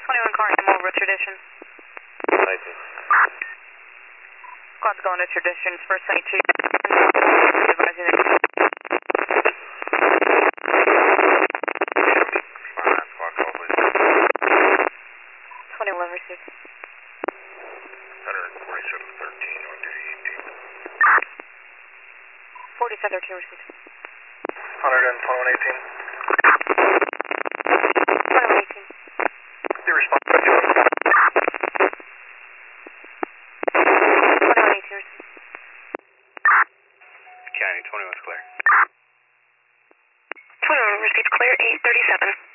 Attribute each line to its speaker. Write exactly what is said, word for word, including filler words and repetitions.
Speaker 1: twenty-one car, I'm over Tradition.
Speaker 2: nineteen.
Speaker 1: Squad's going to Tradition, first ninety-two. Advising it.
Speaker 2: Fine, squad call, please.
Speaker 1: twenty-one received.
Speaker 2: one forty-seven thirteen on duty eighteen.
Speaker 1: forty-seven thirteen received.
Speaker 2: one twenty-one eighteen.
Speaker 1: twenty-one eighteen.
Speaker 2: Your response, twenty-one.
Speaker 1: twenty-one eighteen received.
Speaker 2: County, twenty-one's clear.
Speaker 1: twenty-one received clear, eight thirty-seven.